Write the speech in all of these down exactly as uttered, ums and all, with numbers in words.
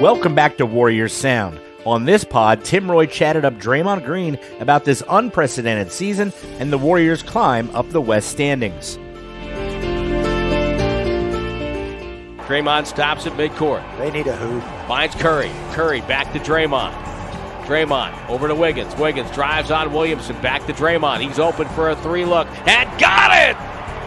Welcome back to Warriors Sound. On this pod, Tim Roye chatted up Draymond Green about this unprecedented season and the Warriors' climb up the West standings. Draymond stops at midcourt. They need a hoop. Finds Curry. Curry back to Draymond. Draymond over to Wiggins. Wiggins drives on Williamson. Back to Draymond. He's open for a three look. And got it!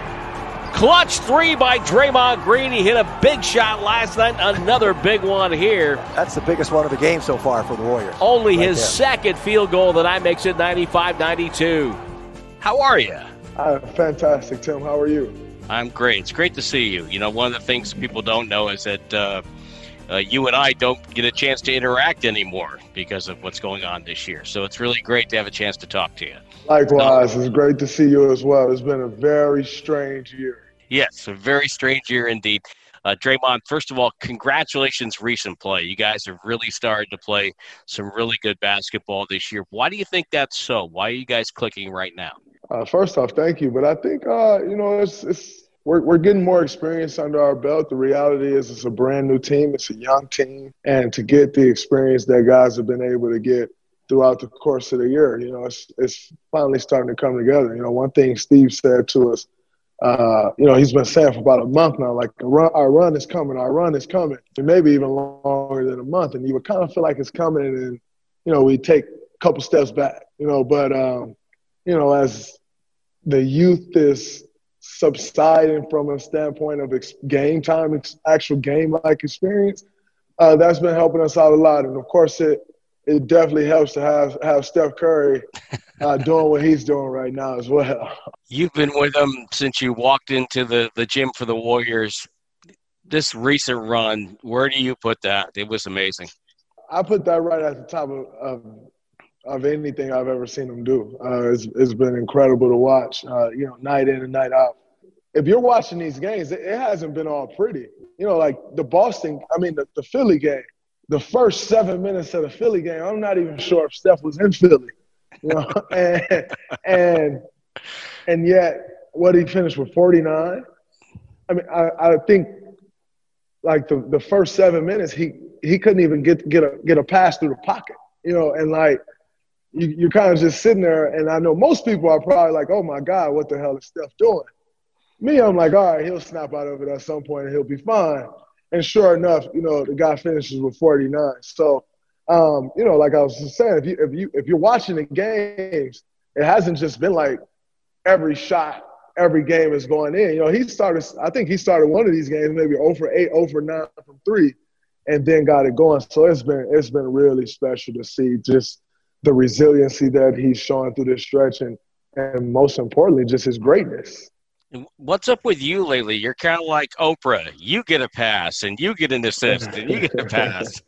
Clutch three by Draymond Green. He hit a big shot last night. Another big one here. That's the biggest one of the game so far for the Warriors. Only right his there. second field goal tonight makes it ninety-five ninety-two. How are you? Uh, fantastic, Tim. How are you? I'm great. It's great to see you. You know, one of the things people don't know is that uh, uh, you and I don't get a chance to interact anymore because of what's going on this year. So it's really great to have a chance to talk to you. Likewise. Um, it's great to see you as well. It's been a very strange year. Yes, a very strange year indeed. Uh, Draymond, first of all, congratulations recent play. You guys have really started to play some really good basketball this year. Why do you think that's so? Why are you guys clicking right now? Uh, first off, thank you. But I think, uh, you know, it's it's we're we're getting more experience under our belt. The reality is it's a brand new team. It's a young team. And to get the experience that guys have been able to get throughout the course of the year, you know, it's it's finally starting to come together. You know, one thing Steve said to us, uh, you know, he's been saying for about a month now, like, run, our run is coming, our run is coming, and maybe even longer than a month. And you would kind of feel like it's coming, and, you know, we take a couple steps back, you know, but, um, you know, as the youth is subsiding from a standpoint of ex- game time, ex- actual game-like experience, uh, that's been helping us out a lot. And, of course, it it definitely helps to have, have Steph Curry uh, doing what he's doing right now as well. You've been with him since you walked into the, the gym for the Warriors. This recent run, where do you put that? It was amazing. I put that right at the top of, of of anything I've ever seen him do. Uh, it's, it's been incredible to watch, uh, you know, night in and night out. If you're watching these games, it, it hasn't been all pretty. You know, like the Boston, I mean, the, the Philly game, the first seven minutes of the Philly game, I'm not even sure if Steph was in Philly, you know, and, and, and yet what he finished with forty-nine. I mean, I, I think like the, the first seven minutes, he, he couldn't even get, get a, get a pass through the pocket, you know, and like, You, you're kind of just sitting there, and I know most people are probably like, oh, my God, what the hell is Steph doing? Me, I'm like, all right, he'll snap out of it at some point, and he'll be fine. And sure enough, you know, the guy finishes with forty-nine. So, um, you know, like I was just saying, if, you, if, you, if you're watching the games, it hasn't just been like every shot, every game is going in. You know, he started – I think he started one of these games maybe oh for eight, oh for nine from three, and then got it going. So it's been it's been really special to see just – the resiliency that he's showing through this stretch, and, and most importantly, just his greatness. What's up with you lately? You're kind of like Oprah. You get a pass, and you get an assist, and you get a pass.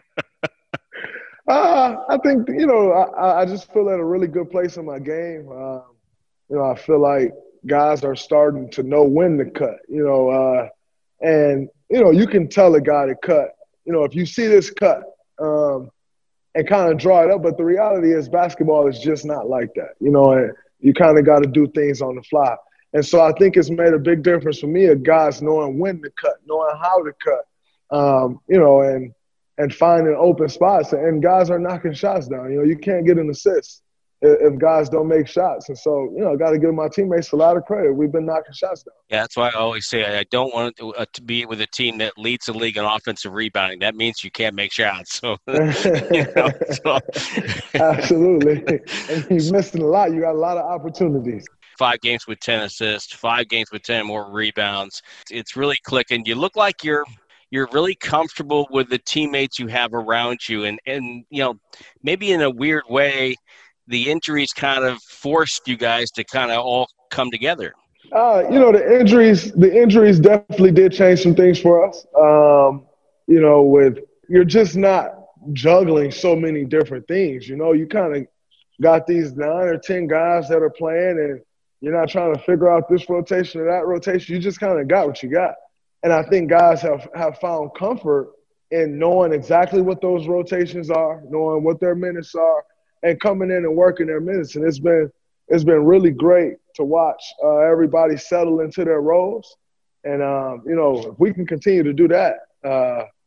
uh, I think, you know, I, I just feel at a really good place in my game. Uh, you know, I feel like guys are starting to know when to cut, you know, uh, and, you know, you can tell a guy to cut. You know, if you see this cut, um, and kind of draw it up. But the reality is basketball is just not like that, you know, and you kind of got to do things on the fly. And so I think it's made a big difference for me of guys knowing when to cut, knowing how to cut, um, you know, and and finding open spots. And guys are knocking shots down. You know, you can't get an assist if, if guys don't make shots. And so, you know, I got to give my teammates a lot of credit. We've been knocking shots down. Yeah, that's why I always say I don't want to, uh, to be with a team that leads the league in offensive rebounding. That means you can't make shots. So, you know, so. Absolutely. And you're missing a lot. You got a lot of opportunities. Five games with ten assists, five games with ten more rebounds. It's really clicking. You look like you're you're really comfortable with the teammates you have around you. And, and you know, maybe in a weird way, the injuries kind of forced you guys to kind of all come together. Uh, you know, the injuries, the injuries definitely did change some things for us. Um, you know, with you're just not juggling so many different things. You know, you kind of got these nine or ten guys that are playing, and you're not trying to figure out this rotation or that rotation. You just kind of got what you got. And I think guys have, have found comfort in knowing exactly what those rotations are, knowing what their minutes are, and coming in and working their minutes. And it's been it's been really great to watch uh, everybody settle into their roles. And, um, you know, if we can continue to do that, uh,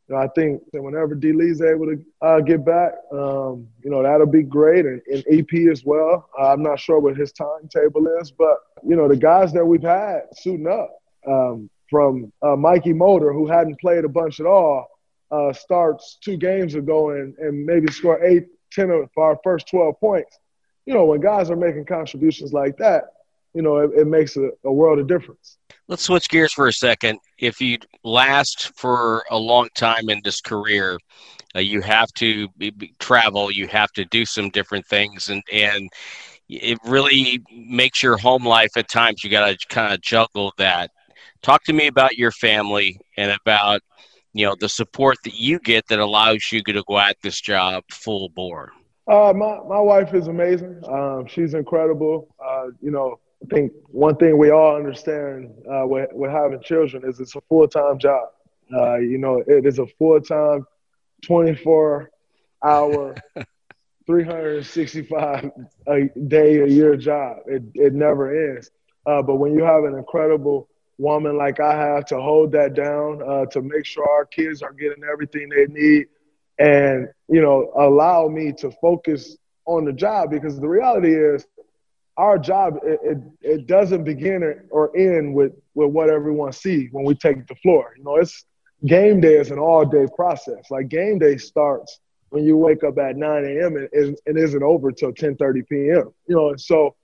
You know, I think that whenever D. Lee's able to uh, get back, um, you know, that'll be great. And, and E P as well. Uh, I'm not sure what his timetable is, but, you know, the guys that we've had suiting up, um, from uh, Mikey Motor, who hadn't played a bunch at all, uh, starts two games ago and, and maybe score eight, ten of our first twelve points. You know, when guys are making contributions like that, you know, it, it makes a, a world of difference. Let's switch gears for a second. If you last for a long time in this career, uh, you have to be, be, travel, you have to do some different things, and, and it really makes your home life at times. You got to kind of juggle that. Talk to me about your family and about, you know, the support that you get that allows you to go at this job full bore. Uh, my, my wife is amazing. Um, she's incredible. Uh, you know, I think one thing we all understand uh, with, with having children is it's a full-time job. Uh, you know, it is a full-time, twenty-four hour, three hundred sixty-five a day a year job. It it never ends. Uh, but when you have an incredible woman like I have to hold that down, uh, to make sure our kids are getting everything they need, and, you know, allow me to focus on the job, because the reality is our job, it, it, it doesn't begin or end with, with what everyone sees when we take the floor. You know, it's game day is an all-day process. Like, game day starts when you wake up at nine a.m. and, and, and isn't over till ten thirty p.m. You know, and so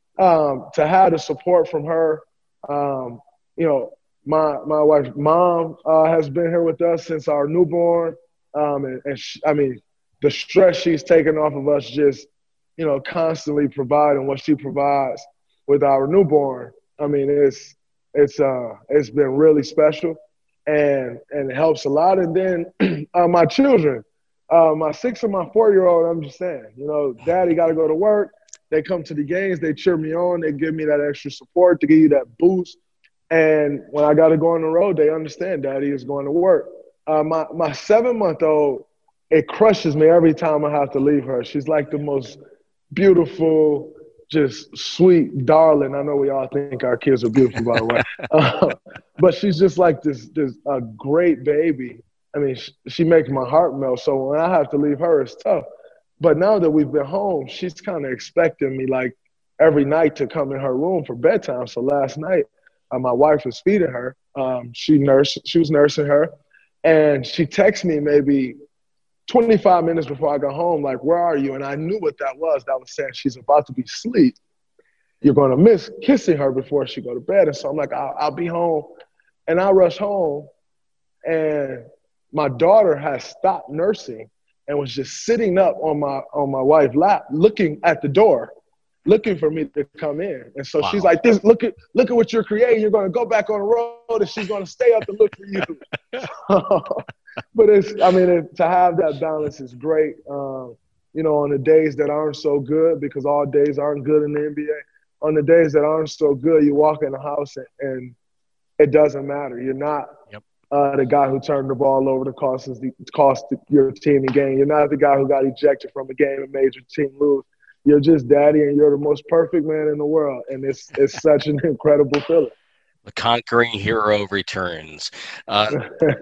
um, to have the support from her, um, you know, my my wife's mom uh, has been here with us since our newborn. Um, and, and she, I mean, the stress she's taken off of us just, you know, constantly providing what she provides with our newborn. I mean, it's it's uh it's been really special, and and it helps a lot. And then uh, my children, uh, my six and my four year old, I'm just saying, you know, Daddy got to go to work. They come to the games, they cheer me on, they give me that extra support to give you that boost. And when I got to go on the road, they understand Daddy is going to work. Uh, my my seven month old, it crushes me every time I have to leave her. She's like the most beautiful, just sweet darling. I know we all think our kids are beautiful, by the way. Uh, but she's just like this, this a great baby. I mean, she, she makes my heart melt. So when I have to leave her, it's tough. But now that we've been home, she's kind of expecting me, like, every night to come in her room for bedtime. So last night, uh, my wife was feeding her. Um, she nursed, she was nursing her. And she texted me maybe twenty-five minutes before I got home, like, where are you? And I knew what that was. That was saying she's about to be asleep. You're going to miss kissing her before she go to bed. And so I'm like, I'll, I'll be home. And I rush home, and my daughter has stopped nursing and was just sitting up on my on my wife's lap, looking at the door, looking for me to come in. And so wow. She's like, "This, look at look at what you're creating. You're going to go back on the road, and she's going to stay up and look for you." But it's, I mean, it, to have that balance is great. Um, you know, on the days that aren't so good, because all days aren't good in the N B A. On the days that aren't so good, you walk in the house and, and it doesn't matter. You're not yep. uh, the guy who turned the ball over to cost, the, cost your team a game. You're not the guy who got ejected from a game and made your team lose. You're just Daddy, and you're the most perfect man in the world. And it's it's such an incredible feeling. The conquering hero returns. Uh,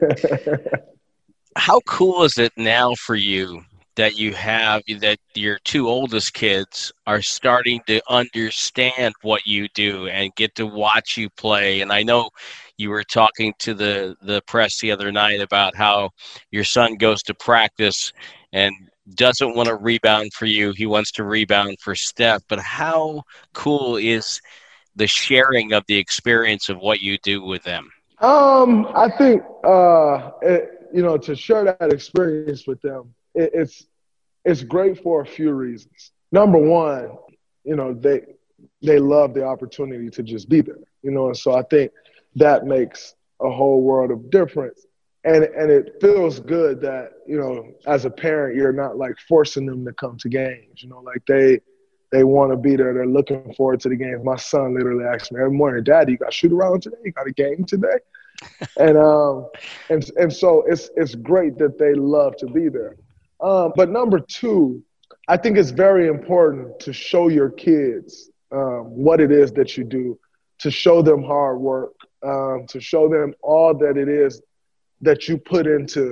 how cool is it now for you that you have that your two oldest kids are starting to understand what you do and get to watch you play? And I know you were talking to the, the press the other night about how your son goes to practice and doesn't want to rebound for you. He wants to rebound for Steph. But how cool is the sharing of the experience of what you do with them? Um, I think, uh, it, you know, to share that experience with them, it, it's it's great for a few reasons. Number one, you know, they they love the opportunity to just be there, you know, and so I think that makes a whole world of difference. And and it feels good that, you know, as a parent, you're not like forcing them to come to games, you know, like they they want to be there. They're looking forward to the games. My son literally asks me every morning, "Daddy, you got shoot around today? You got a game today?" and um and and so it's it's great that they love to be there. Um, but number two, I think it's very important to show your kids um, what it is that you do, to show them hard work, um, to show them all that it is that you put into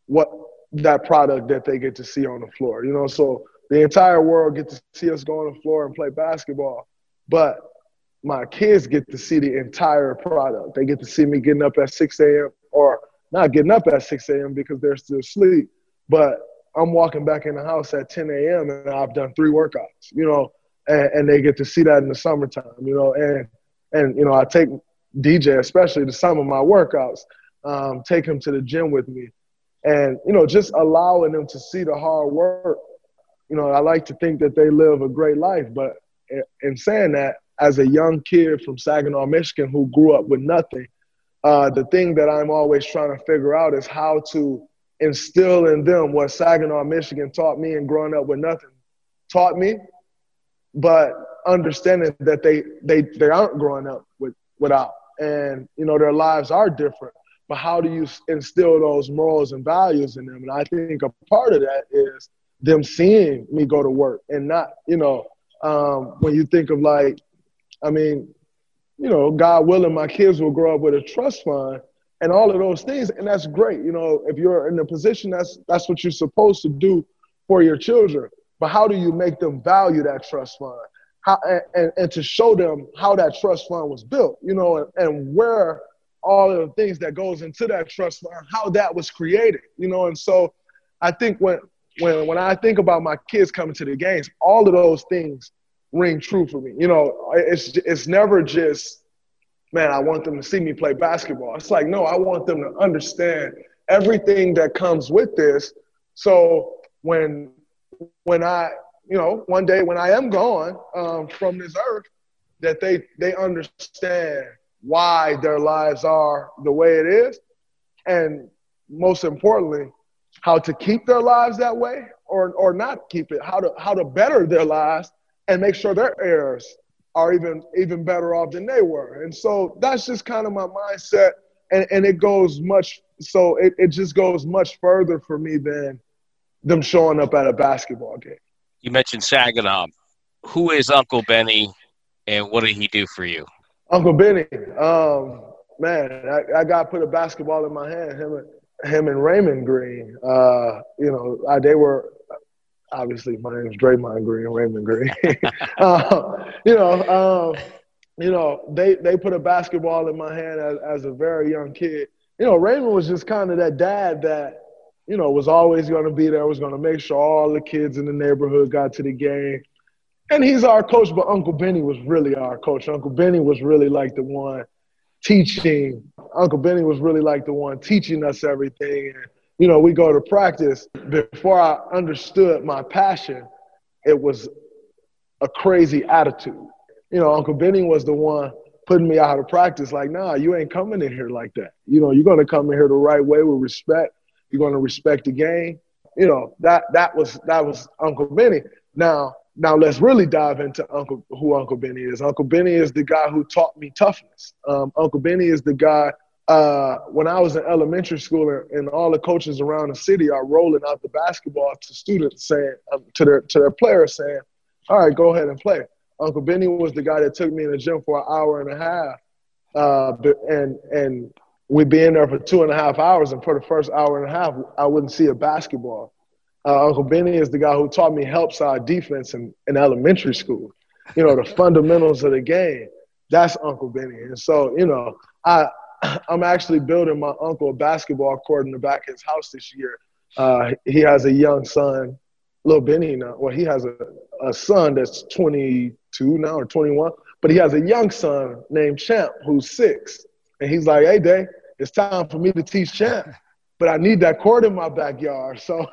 what that product that they get to see on the floor. You know, so the entire world get to see us go on the floor and play basketball, but my kids get to see the entire product. They get to see me getting up at six a.m. or not getting up at six a.m. because they're still asleep, but I'm walking back in the house at ten a.m. and I've done three workouts, you know, and, and they get to see that in the summertime, you know, and, and, you know, I take D J, especially to some of my workouts, um, take him to the gym with me and, you know, just allowing them to see the hard work. You know, I like to think that they live a great life, but in, in saying that, as a young kid from Saginaw, Michigan, who grew up with nothing, uh, the thing that I'm always trying to figure out is how to instill in them what Saginaw, Michigan taught me and growing up with nothing taught me, but understanding that they they they aren't growing up with without, and you know their lives are different. But how do you instill those morals and values in them? And I think a part of that is them seeing me go to work and not, you know, um, when you think of like, I mean, you know, God willing, my kids will grow up with a trust fund and all of those things. And that's great. You know, if you're in a position, that's that's what you're supposed to do for your children. But how do you make them value that trust fund? How, and, and to show them how that trust fund was built, you know, and, and where all of the things that goes into that trust fund, how that was created, you know. And so I think when when when I think about my kids coming to the games, all of those things ring true for me. You know, it's it's never just, man, I want them to see me play basketball. It's like, no, I want them to understand everything that comes with this. So when when I, you know, one day when I am gone um, from this earth, that they they understand why their lives are the way it is, and most importantly, how to keep their lives that way or or not keep it, how to how to better their lives and make sure their heirs are even even better off than they were. And so that's just kind of my mindset. And, and it goes much, so it, it just goes much further for me than them showing up at a basketball game. You mentioned Saginaw. Who is Uncle Benny and what did he do for you? Uncle Benny, um, man, I, I got put a basketball in my hand, him and, him and Raymond Green. Uh, you know, I, they were – obviously, my name is Draymond Green, Raymond Green. uh, you know, um, you know, they they put a basketball in my hand as, as a very young kid. You know, Raymond was just kind of that dad that, you know, was always going to be there, was going to make sure all the kids in the neighborhood got to the game. And he's our coach, but Uncle Benny was really our coach. Uncle Benny was really like the one teaching. Uncle Benny was really like the one teaching us everything. And, you know, we go to practice. Before I understood my passion, it was a crazy attitude. You know, Uncle Benny was the one putting me out of practice like, nah, you ain't coming in here like that. You know, you're going to come in here the right way with respect. You're going to respect the game. You know, that that was that was Uncle Benny. Now, now let's really dive into Uncle who Uncle Benny is. Uncle Benny is the guy who taught me toughness. Um, Uncle Benny is the guy Uh, when I was in elementary school and all the coaches around the city are rolling out the basketball to students saying, um, to their to their players saying, all right, go ahead and play. Uncle Benny was the guy that took me in the gym for an hour and a half. Uh, and and we'd be in there for two and a half hours. And for the first hour and a half, I wouldn't see a basketball. Uh, Uncle Benny is the guy who taught me help side defense in, in elementary school. You know, the fundamentals of the game. That's Uncle Benny. And so, you know, I – I'm actually building my uncle a basketball court in the back of his house this year. Uh, he has a young son, little Benny now. Well, he has a, a son that's twenty-two now or twenty-one, but he has a young son named Champ who's six. And he's like, hey, Dave, it's time for me to teach Champ, but I need that court in my backyard. So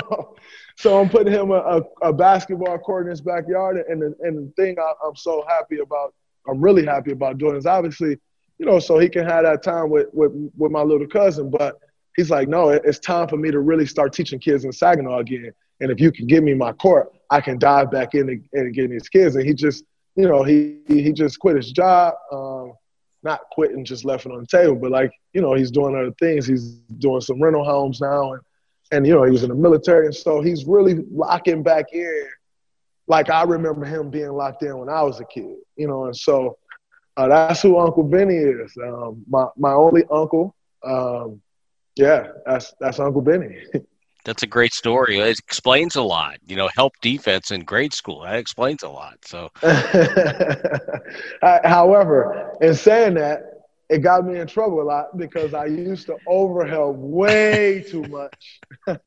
so I'm putting him a, a, a basketball court in his backyard. And the, and the thing I, I'm so happy about, I'm really happy about doing is obviously – you know, so he can have that time with, with, with my little cousin. But he's like, no, it's time for me to really start teaching kids in Saginaw again. And if you can give me my court, I can dive back in and, and get these kids. And he just, you know, he he just quit his job, um, not quit and just left it on the table, but like, you know, he's doing other things. He's doing some rental homes now. And, and you know, he was in the military. And so he's really locking back in like I remember him being locked in when I was a kid, you know. And so Uh, that's who Uncle Benny is. Um, my my only uncle. Um, Yeah, that's that's Uncle Benny. That's a great story. It explains a lot. You know, help defense in grade school. That explains a lot. So, however, in saying that, it got me in trouble a lot because I used to overhelp way too much.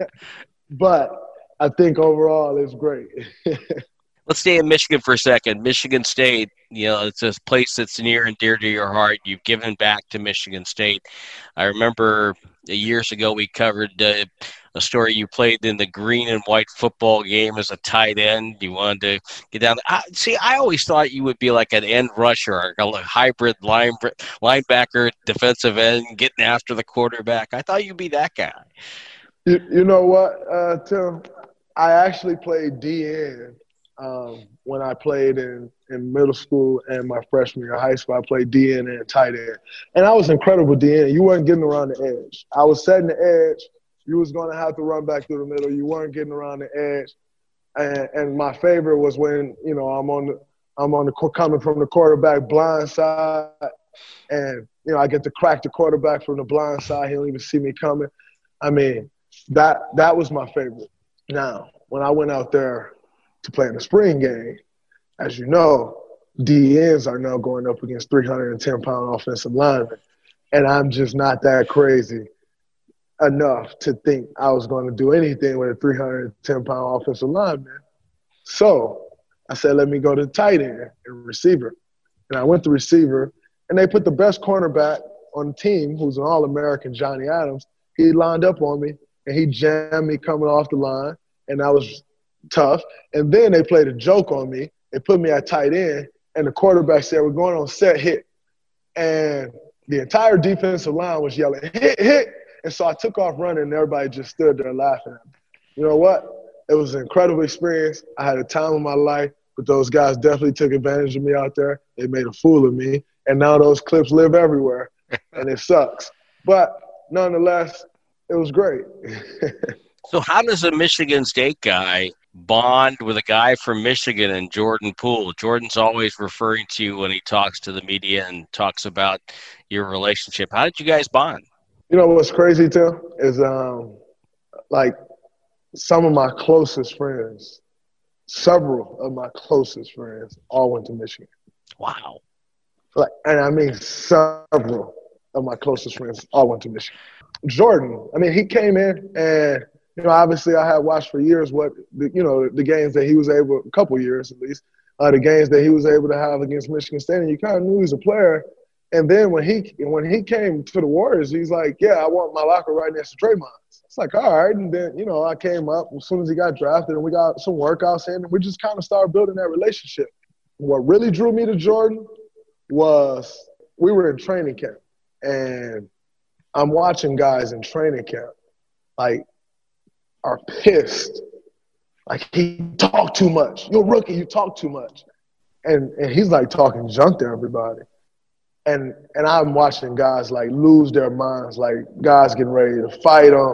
But I think overall it's great. let's stay in Michigan for a second. Michigan State, you know, it's a place that's near and dear to your heart. You've given back to Michigan State. I remember years ago we covered uh, a story you played in the green and white football game as a tight end. You wanted to get down. I, see, I always thought you would be like an end rusher, or a hybrid line, linebacker, defensive end, getting after the quarterback. I thought you'd be that guy. You, you know what, uh, Tim? I actually played D N um, when I played in, in middle school and my freshman year of high school. I played D N and tight end. And I was incredible D N. You weren't getting around the edge. I was setting the edge. You was going to have to run back through the middle. You weren't getting around the edge. And, and my favorite was when, you know, I'm on the I'm on the coming from the quarterback blind side, and you know I get to crack the quarterback from the blind side. He don't even see me coming. I mean, that that was my favorite. Now, when I went out there to play in the spring game, as you know, D Ns are now going up against three hundred ten pound offensive linemen, and I'm just not that crazy enough to think I was going to do anything with a three hundred ten pound offensive lineman. So I said, let me go to tight end and receiver. And I went to receiver, and they put the best cornerback on the team, who's an All-American, Johnny Adams. He lined up on me, and he jammed me coming off the line, and that was tough. And then they played a joke on me. They put me at tight end, and the quarterback said, we're going on set hit. And the entire defensive line was yelling, hit, hit. And so I took off running, and everybody just stood there laughing at me. You know what? It was an incredible experience. I had a time of my life, but those guys definitely took advantage of me out there. They made a fool of me, and now those clips live everywhere, and it sucks. But nonetheless, it was great. So how does a Michigan State guy bond with a guy from Michigan and Jordan Poole? Jordan's always referring to you when he talks to the media and talks about your relationship. How did you guys bond? You know what's crazy, Tim, is um, like some of my closest friends, several of my closest friends all went to Michigan. Wow. Like, and I mean several of my closest friends all went to Michigan. Jordan, I mean, he came in and, you know, obviously I had watched for years what, the, you know, the games that he was able, a couple years at least, uh, the games that he was able to have against Michigan State, and you kind of knew he was a player. And then when he when he came to the Warriors, he's like, yeah, I want my locker right next to Draymond's. It's like, all right. And then, you know, I came up as soon as he got drafted, and we got some workouts in, and we just kind of started building that relationship. What really drew me to Jordan was we were in training camp, and I'm watching guys in training camp, like, are pissed. Like, he talked too much. You're a rookie, you talk too much. And and he's, like, talking junk to everybody. And and I'm watching guys, like, lose their minds, like guys getting ready to fight them.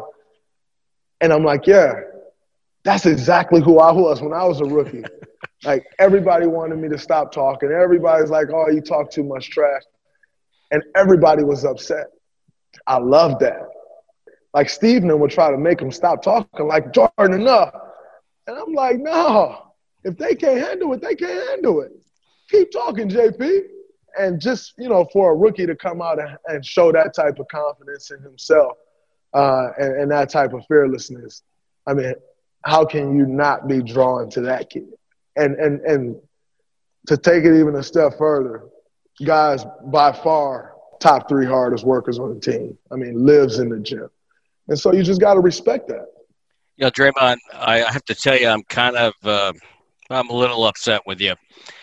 And I'm like, yeah, that's exactly who I was when I was a rookie. Like, everybody wanted me to stop talking. Everybody's like, oh, you talk too much trash. And everybody was upset. I love that. Like, Steveman would try to make him stop talking, like, Jordan, enough. And I'm like, no, if they can't handle it, they can't handle it. Keep talking, J P. And just, you know, for a rookie to come out and, and show that type of confidence in himself uh, and, and that type of fearlessness, I mean, how can you not be drawn to that kid? And and and to take it even a step further, guys by far top three hardest workers on the team. I mean, lives in the gym. And so you just got to respect that. You know, Draymond, I have to tell you, I'm kind of uh, – I'm a little upset with you.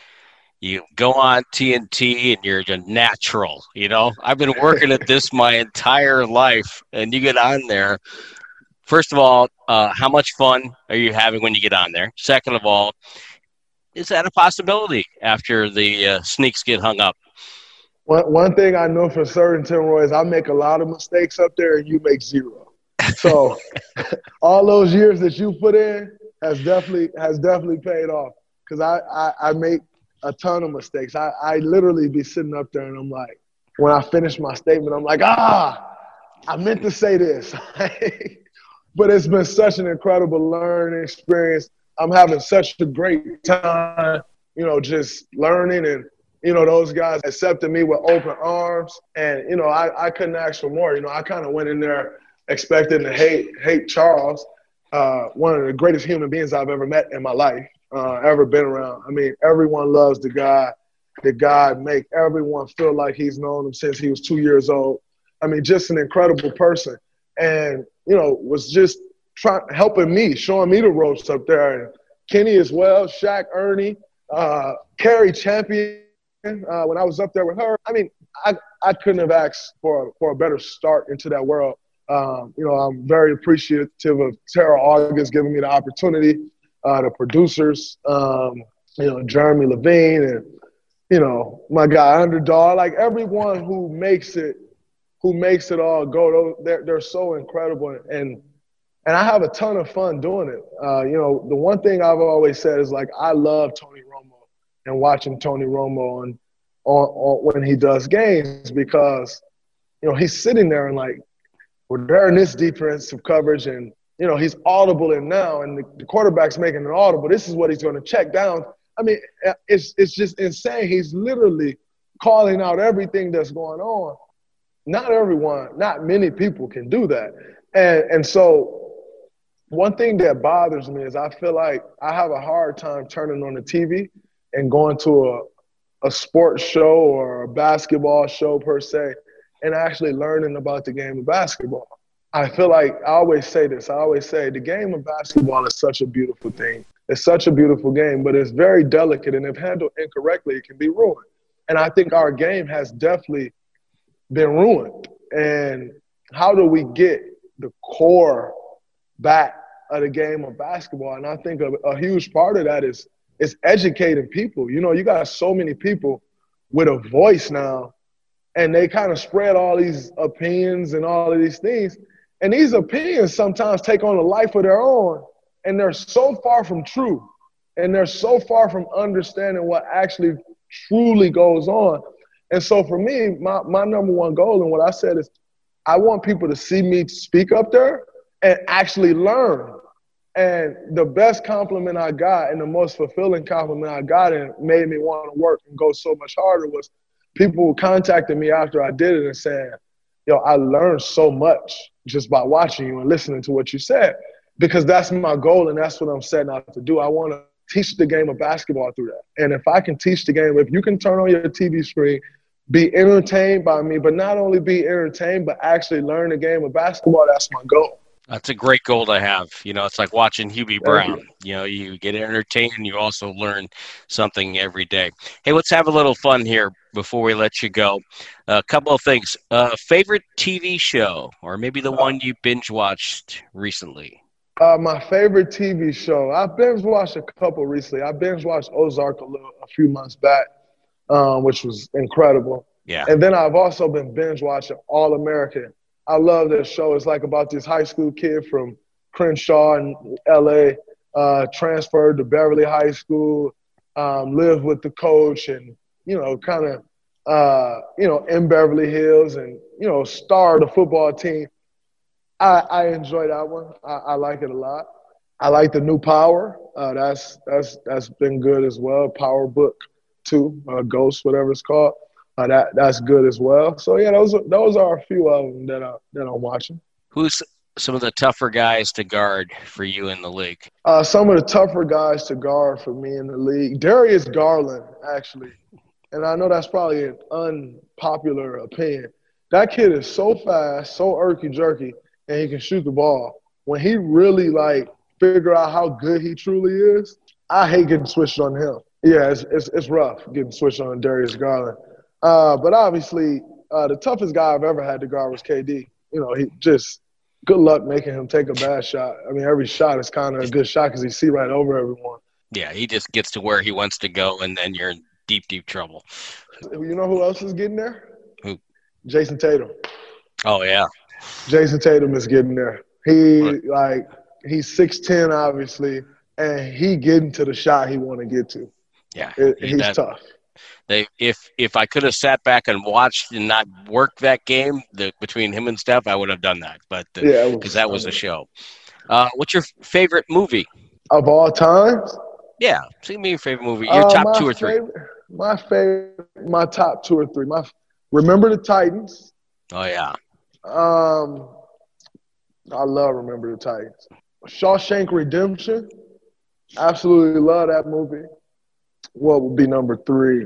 You go on T N T and you're a natural, you know. I've been working at this my entire life, and you get on there. First of all, uh, how much fun are you having when you get on there? Second of all, is that a possibility after the uh, sneaks get hung up? One, one thing I know for certain, Tim Roy, is I make a lot of mistakes up there and you make zero. So all those years that you put in has definitely has definitely paid off, because I, I, I make – a ton of mistakes. I, I literally be sitting up there and I'm like, when I finish my statement, I'm like, ah, I meant to say this, but it's been such an incredible learning experience. I'm having such a great time, you know, just learning and, you know, those guys accepted me with open arms. And, you know, I, I couldn't ask for more. You know, I kind of went in there expecting to hate hate Charles, uh, one of the greatest human beings I've ever met in my life, uh, ever been around. I mean, everyone loves the guy. The guy make everyone feel like he's known him since he was two years old. I mean, just an incredible person. And, you know, was just trying, helping me, showing me the ropes up there. And Kenny as well, Shaq, Ernie, uh, Carrie Champion, uh, when I was up there with her. I mean, I, I couldn't have asked for, for a better start into that world. Um, you know, I'm very appreciative of Tara August giving me the opportunity, uh, the producers, um, you know, Jeremy Levine and, you know, my guy Underdog, like everyone who makes it, who makes it all go. They're, they're so incredible. And, and I have a ton of fun doing it. Uh, you know, the one thing I've always said is like, I love Tony Romo and watching Tony Romo on, on, on when he does games because, you know, he's sitting there and like, we're there in this defensive coverage and, you know, he's audible in now and the, the quarterback's making an audible. This is what he's going to check down. I mean, it's it's just insane. He's literally calling out everything that's going on. Not everyone, not many people can do that. And and so one thing that bothers me is I feel like I have a hard time turning on the T V and going to a, a sports show or a basketball show per se and actually learning about the game of basketball. I feel like I always say this. I always say the game of basketball is such a beautiful thing. It's such a beautiful game, but it's very delicate, and if handled incorrectly, it can be ruined. And I think our game has definitely been ruined. And how do we get the core back of the game of basketball? And I think a, a huge part of that is is educating people. You know, you got so many people with a voice now, and they kind of spread all these opinions and all of these things. And these opinions sometimes take on a life of their own. And they're so far from true, and they're so far from understanding what actually truly goes on. And so for me, my, my number one goal and what I said is I want people to see me speak up there and actually learn. And the best compliment I got and the most fulfilling compliment I got and made me want to work and go so much harder was people contacting me after I did it and saying, yo, I learned so much just by watching you and listening to what you said. Because that's my goal and that's what I'm setting out to do. I want to teach the game of basketball through that. And if I can teach the game, if you can turn on your T V screen, be entertained by me, but not only be entertained, but actually learn the game of basketball, that's my goal. That's a great goal to have. You know, it's like watching Hubie Brown. You. you know, you get entertained and you also learn something every day. Hey, let's have a little fun here before we let you go. A couple of things. Uh, favorite T V show or maybe the one you binge watched recently? Uh, my favorite T V show, I binge watched a couple recently. I binge watched Ozark a, little, a few months back, um, which was incredible. Yeah. And then I've also been binge watching All American. I love this show. It's like about this high school kid from Crenshaw in L A, uh, transferred to Beverly High School, um, lived with the coach and, you know, kind of, uh, you know, in Beverly Hills and, you know, star of the football team. I, I enjoy that one. I, I like it a lot. I like the new Power. Uh, that's that's that's been good as well. Power Book Two, uh, Ghost, whatever it's called. Uh, that that's good as well. So yeah, those are, those are a few of them that I that I'm watching. Who's some of the tougher guys to guard for you in the league? Uh, some of the tougher guys to guard for me in the league, Darius Garland, actually. And I know that's probably an unpopular opinion. That kid is so fast, so irky-jerky, and he can shoot the ball. When he really, like, figure out how good he truly is, I hate getting switched on him. Yeah, it's it's, it's rough getting switched on Darius Garland. Uh, but obviously, uh, the toughest guy I've ever had to guard was K D. You know, he just good luck making him take a bad shot. I mean, every shot is kind of a good shot because he see right over everyone. Yeah, he just gets to where he wants to go, and then you're in deep, deep trouble. You know who else is getting there? Who? Jason Tatum. Oh, yeah. Jason Tatum is getting there. He, like, he's six ten, obviously, and he getting to the shot he want to get to. Yeah. It, he's that, tough. They, if if I could have sat back and watched and not worked that game the, between him and Steph, I would have done that. But uh, Yeah, because that was a show. Uh, what's your favorite movie? Of all times? Yeah, give me your favorite movie. Your Uh, top my two or three. favorite, my favorite, my top two or three. My Remember the Titans. Oh yeah. Um, I love Remember the Titans. Shawshank Redemption. Absolutely love that movie. What would be number three?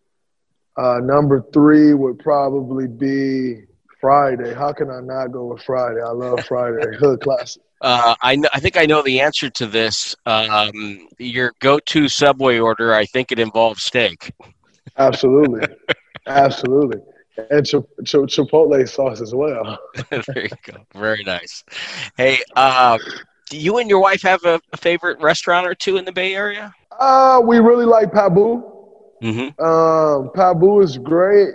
Uh, number three would probably be Friday. How can I not go with Friday? I love Friday. Hood classic. Uh, I know, I think I know the answer to this. Um, your go-to Subway order, I think it involves steak. Absolutely. Absolutely. And ch- ch- Chipotle sauce as well. There you go. Very nice. Hey, uh, do you and your wife have a, a favorite restaurant or two in the Bay Area? Uh, we really like Pabu. Mm-hmm. Um, Pabu is great.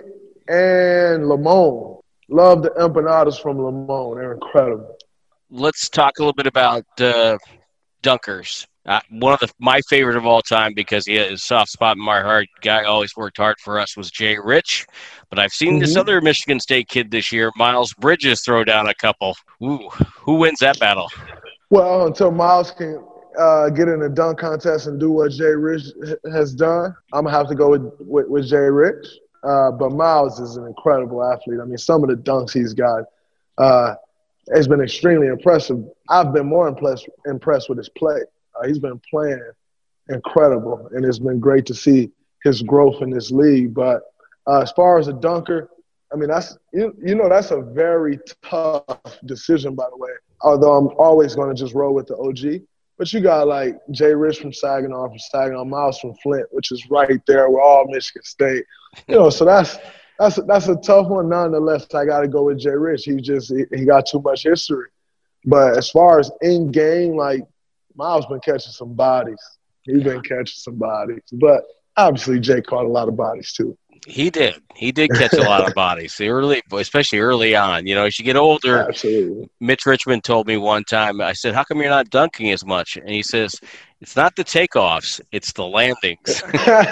And Limon. Love the empanadas from Limon. They're incredible. Let's talk a little bit about uh, Dunkers. Uh, one of the my favorite of all time because he has a soft spot in my heart. Guy always worked hard for us was Jay Rich, but I've seen mm-hmm. this other Michigan State kid this year, Miles Bridges, throw down a couple. Ooh, who wins that battle? Well, until Miles can uh, get in a dunk contest and do what Jay Rich has done, I'm gonna have to go with with, with Jay Rich. Uh, but Miles is an incredible athlete. I mean, some of the dunks he's got. Uh, It's been extremely impressive. I've been more impressed impressed with his play. Uh, he's been playing incredible, and it's been great to see his growth in this league. But uh, as far as a dunker, I mean, that's you, you know that's a very tough decision, by the way. Although I'm always going to just roll with the O G. But you got like Jay Rich from Saginaw, from Saginaw, Miles from Flint, which is right there. We're all Michigan State. You know, so that's – That's a, that's a tough one. Nonetheless, I got to go with Jay Rich. He just he, he got too much history. But as far as in game, like Miles been catching some bodies. He's been catching some bodies. But obviously, Jay caught a lot of bodies too. He did. He did catch a lot of bodies, early, especially early on. You know, as you get older, absolutely. Mitch Richmond told me one time, I said, how come you're not dunking as much? And he says, it's not the takeoffs, it's the landings.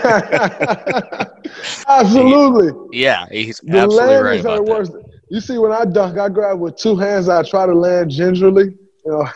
Absolutely. He, yeah, he's the absolutely right about are the worst. You see, when I dunk, I grab with two hands. I try to land gingerly. You know,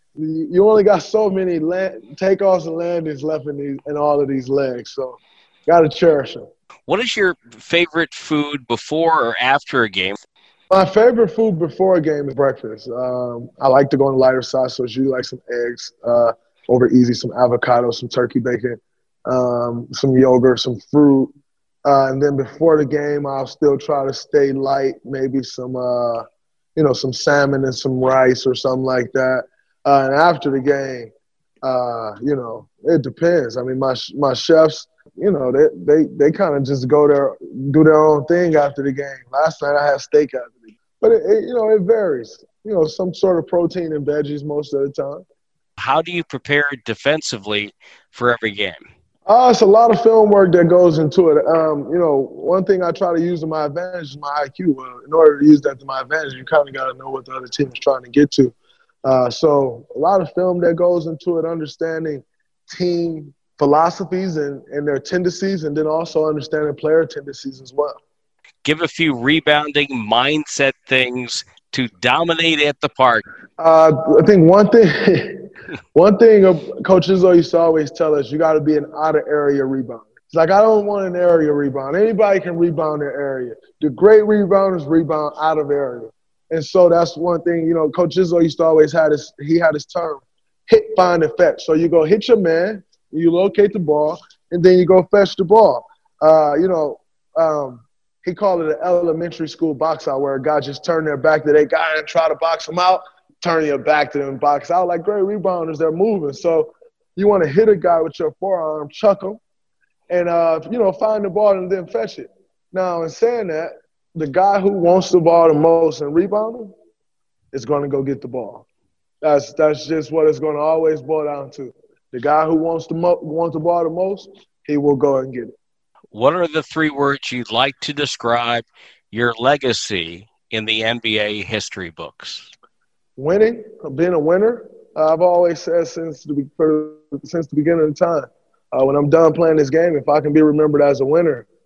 you only got so many land, takeoffs and landings left in these in all of these legs, so got to cherish them. What is your favorite food before or after a game? My favorite food before a game is breakfast. Um, I like to go on the lighter side, so it's usually like some eggs uh, over easy, some avocado, some turkey bacon, um, some yogurt, some fruit. Uh, and then before the game, I'll still try to stay light, maybe some, uh, you know, some salmon and some rice or something like that. Uh, and after the game, uh, you know, it depends. I mean, my my chefs, you know, they they, they kind of just go there, do their own thing after the game. Last night I had steak after the game. But, it, it, you know, it varies. You know, some sort of protein and veggies most of the time. How do you prepare defensively for every game? Uh, it's a lot of film work that goes into it. Um, you know, one thing I try to use to my advantage is my I Q. Well, in order to use that to my advantage, you kind of got to know what the other team is trying to get to. Uh, so a lot of film that goes into it, understanding team philosophies and, and their tendencies, and then also understanding player tendencies as well. Give a few rebounding mindset things to dominate at the park. Uh, I think one thing one thing Coach Izzo used to always tell us, you got to be an out-of-area rebounder. It's like, I don't want an area rebound. Anybody can rebound their area. The great rebounders rebound out of area. And so that's one thing, you know, Coach Izzo used to always have his, he had his term, hit, find, and fetch. So you go hit your man, you locate the ball, and then you go fetch the ball. Uh, you know, um, he called it an elementary school box out where a guy just turned their back to their guy and try to box him out, turn your back to them, box out. Like great rebounders, they're moving. So you want to hit a guy with your forearm, chuck him, and, uh, you know, find the ball and then fetch it. Now, in saying that, the guy who wants the ball the most and rebounding is going to go get the ball. That's that's just what it's going to always boil down to. The guy who wants the mo- wants the ball the most, he will go and get it. What are the three words you'd like to describe your legacy in the N B A history books? Winning, being a winner. Uh, I've always said since the since the beginning of the time, uh, when I'm done playing this game, if I can be remembered as a winner,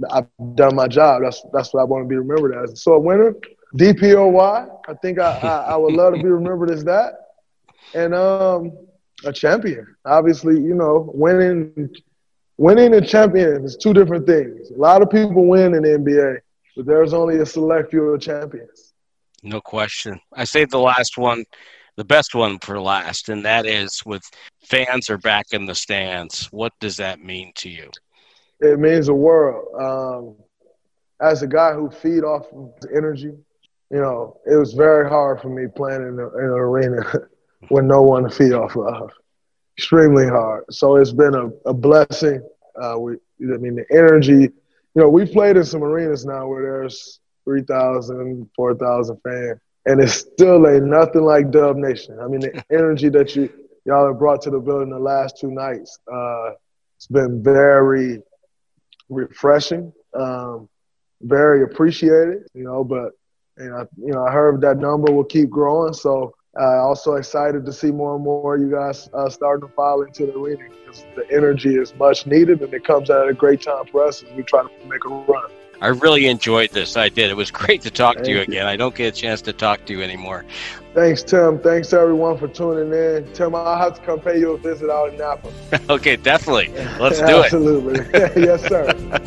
I've done my job. That's that's what I want to be remembered as. So a winner, D P O Y. I think I, I, I would love to be remembered as that. And um, a champion. Obviously, you know, winning winning and champion is two different things. A lot of people win in the N B A, but there's only a select few of champions. No question. I saved the last one, the best one for last, and that is with fans are back in the stands. What does that mean to you? It means the world. Um, as a guy who feed off of energy, you know, it was very hard for me playing in, a, in an arena with no one to feed off of. Extremely hard. So it's been a, a blessing. Uh, we, I mean, the energy, you know, we played in some arenas now where there's three thousand, four thousand fans, and it still ain't nothing like Dub Nation. I mean, the energy that you, y'all have brought to the building the last two nights, uh, it's been very refreshing, um, very appreciated, you know, but, you know, you know, I heard that number will keep growing, so Uh, also excited to see more and more you guys uh, starting to file into the arena because the energy is much needed and it comes at a great time for us as we try to make a run. I really enjoyed this. I did. It was great to talk Thank to you, you again. I don't get a chance to talk to you anymore. Thanks, Tim. Thanks, everyone, for tuning in. Tim, I'll have to come pay you a visit out in Napa. Okay, definitely. Let's do it. Absolutely. Yes, sir.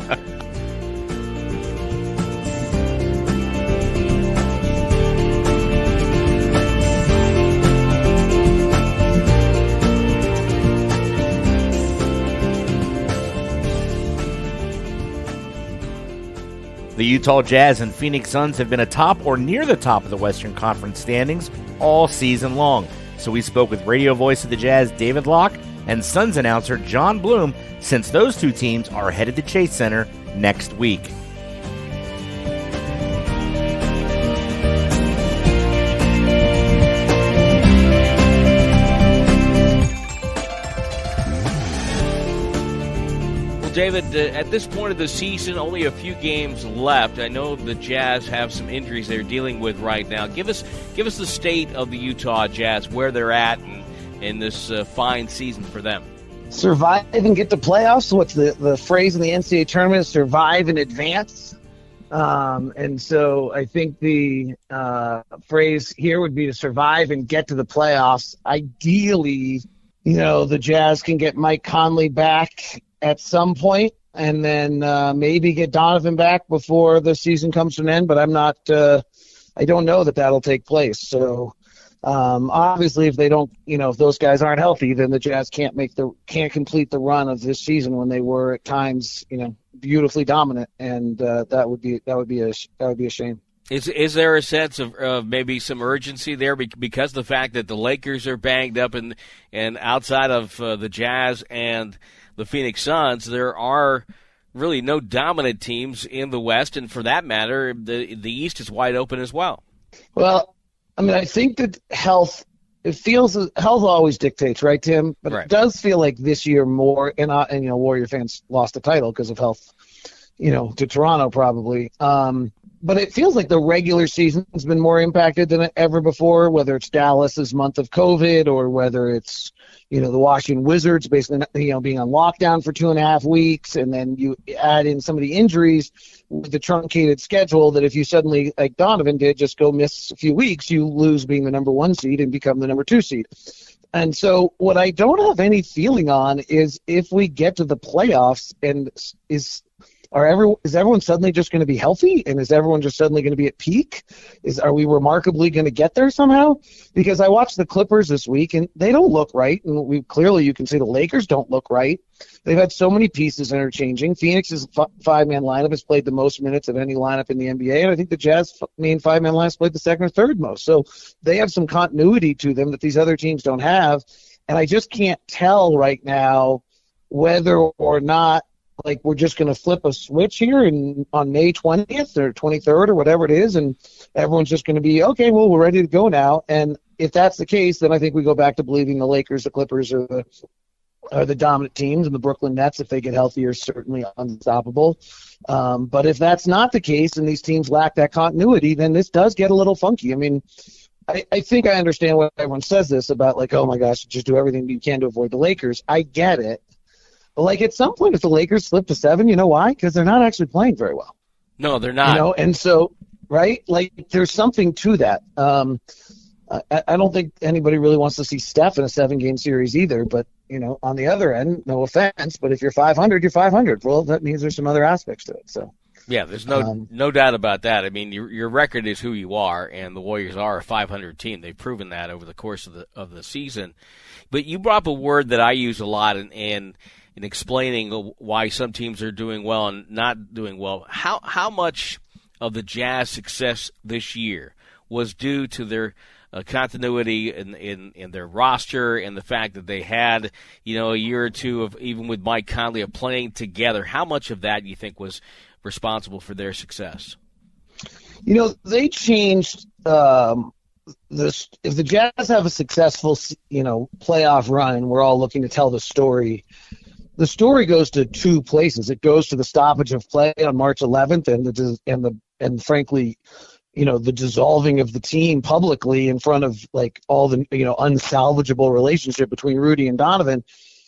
The Utah Jazz and Phoenix Suns have been atop or near the top of the Western Conference standings all season long. So we spoke with radio voice of the Jazz, David Locke, and Suns announcer John Bloom, since those two teams are headed to Chase Center next week. David, uh, at this point of the season, only a few games left. I know the Jazz have some injuries they're dealing with right now. Give us give us the state of the Utah Jazz, where they're at in, in this uh, fine season for them. Survive and get to playoffs. What's the, the phrase in the N C double A tournament? Survive and advance. Um, and so I think the uh, phrase here would be to survive and get to the playoffs. Ideally, you know, the Jazz can get Mike Conley back at some point, and then uh, maybe get Donovan back before the season comes to an end. But I'm not. Uh, I don't know that that'll take place. So um, obviously, if they don't, you know, if those guys aren't healthy, then the Jazz can't make the can't complete the run of this season when they were at times, you know, beautifully dominant, and uh, that would be that would be a that would be a shame. Is is there a sense of uh, maybe some urgency there because of the fact that the Lakers are banged up and and outside of uh, the Jazz and the Phoenix Suns, there are really no dominant teams in the West, and for that matter, the the East is wide open as well. Well, I mean, I think that health, it feels, health always dictates, right, Tim? But right. It does feel like this year more, and, uh, and you know, Warrior fans lost the title because of health, you know, to Toronto probably. Um, but it feels like the regular season has been more impacted than ever before, whether it's Dallas's month of COVID or whether it's, you know, the Washington Wizards basically, you know, being on lockdown for two and a half weeks, and then you add in some of the injuries with the truncated schedule that if you suddenly, like Donovan did, just go miss a few weeks, you lose being the number one seed and become the number two seed. And so what I don't have any feeling on is if we get to the playoffs and is Are every, is everyone suddenly just going to be healthy, and is everyone just suddenly going to be at peak? Is Are we remarkably going to get there somehow? Because I watched the Clippers this week, and they don't look right, and we clearly you can see the Lakers don't look right. They've had so many pieces interchanging. Phoenix's f- five-man lineup has played the most minutes of any lineup in the N B A, and I think the Jazz main five-man lineup played the second or third most. So they have some continuity to them that these other teams don't have, and I just can't tell right now whether or not like we're just going to flip a switch here and on May twentieth or twenty-third or whatever it is, and everyone's just going to be, okay, well, we're ready to go now. And if that's the case, then I think we go back to believing the Lakers, the Clippers are the, are the dominant teams, and the Brooklyn Nets, if they get healthy, are certainly unstoppable. Um, but if that's not the case and these teams lack that continuity, then this does get a little funky. I mean, I, I think I understand why everyone says this about, like, oh, my gosh, just do everything you can to avoid the Lakers. I get it. like at some point, if the Lakers slip to seven, you know why? Because they're not actually playing very well. No, they're not. You know, and so, right, like there's something to that. Um, I, I don't think anybody really wants to see Steph in a seven-game series either. But, you know, on the other end, no offense, but if you're five hundred, you're five hundred. Well, that means there's some other aspects to it. So. Yeah, there's no um, no doubt about that. I mean, your your record is who you are, and the Warriors are a five hundred team. They've proven that over the course of the of the season. But you brought up a word that I use a lot in in, in explaining why some teams are doing well and not doing well. How how much of the Jazz success this year was due to their uh, continuity in, in in their roster and the fact that they had, you know, a year or two of, even with Mike Conley, of playing together? How much of that you think was responsible for their success? You know, they changed um, this. If the Jazz have a successful, you know, playoff run, and we're all looking to tell the story, the story goes to two places. It goes to the stoppage of play on March eleventh, and the and the and frankly, you know, the dissolving of the team publicly in front of like all the, you know, unsalvageable relationship between Rudy and Donovan,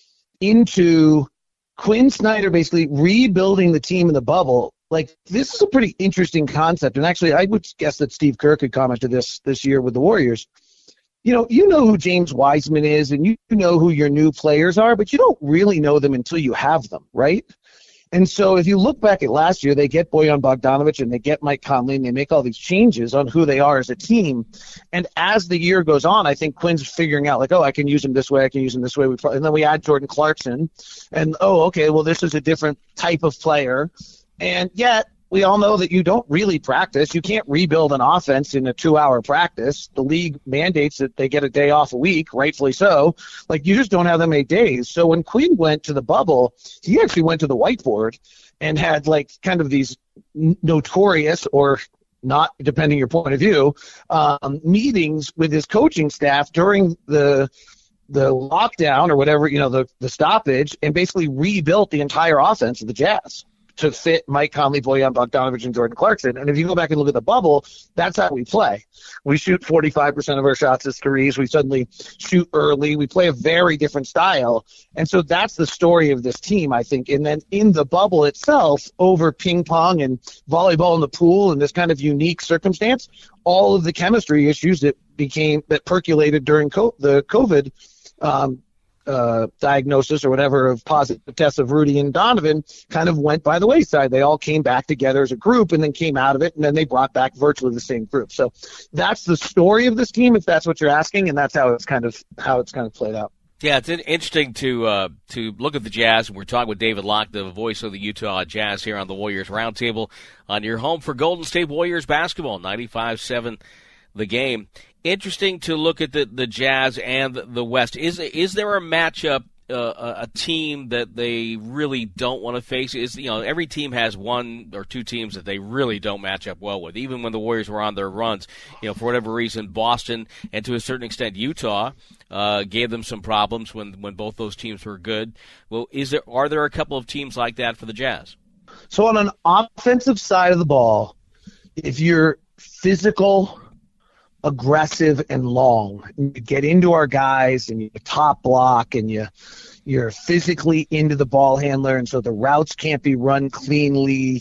into Quinn Snyder basically rebuilding the team in the bubble. Like, this is a pretty interesting concept. And actually, I would guess that Steve Kerr could comment to this this year with the Warriors. You know, you know who James Wiseman is, and you know who your new players are, but you don't really know them until you have them, right? And so if you look back at last year, they get Bojan Bogdanovic and they get Mike Conley, and they make all these changes on who they are as a team. And as the year goes on, I think Quinn's figuring out, like, oh, I can use him this way, I can use him this way. And then we add Jordan Clarkson, and, oh, okay, well, this is a different type of player. And yet we all know that you don't really practice. You can't rebuild an offense in a two-hour practice. The league mandates that they get a day off a week, rightfully so. Like, you just don't have that many days. So when Quinn went to the bubble, he actually went to the whiteboard and had, like, kind of these notorious, or not, depending your point of view, um, meetings with his coaching staff during the the lockdown or whatever, you know, the, the stoppage, and basically rebuilt the entire offense of the Jazz to fit Mike Conley, Bojan Bogdanovic, and Jordan Clarkson. And if you go back and look at the bubble, that's how we play. We shoot forty-five percent of our shots as threes. We suddenly shoot early. We play a very different style. And so that's the story of this team, I think. And then in the bubble itself, over ping pong and volleyball in the pool and this kind of unique circumstance, all of the chemistry issues that became, that percolated during co- the COVID um, Uh, diagnosis or whatever of positive tests of Rudy and Donovan kind of went by the wayside. They all came back together as a group and then came out of it, and then they brought back virtually the same group. So that's the story of this team, if that's what you're asking, and that's how it's kind of how it's kind of played out. Yeah, it's interesting to uh, to look at the Jazz. We're talking with David Locke, the voice of the Utah Jazz, here on the Warriors Roundtable on your home for Golden State Warriors basketball, ninety-five seven the game. Interesting to look at the, the Jazz and the West. Is is there a matchup, uh, a team that they really don't want to face? Is you know every team has one or two teams that they really don't match up well with. Even when the Warriors were on their runs, you know, for whatever reason, Boston and to a certain extent Utah uh, gave them some problems when, when both those teams were good. Well, is there are there a couple of teams like that for the Jazz? So on an offensive side of the ball, if you're physical, aggressive, and long, and you get into our guys and you top block and you you're physically into the ball handler, and so the routes can't be run cleanly,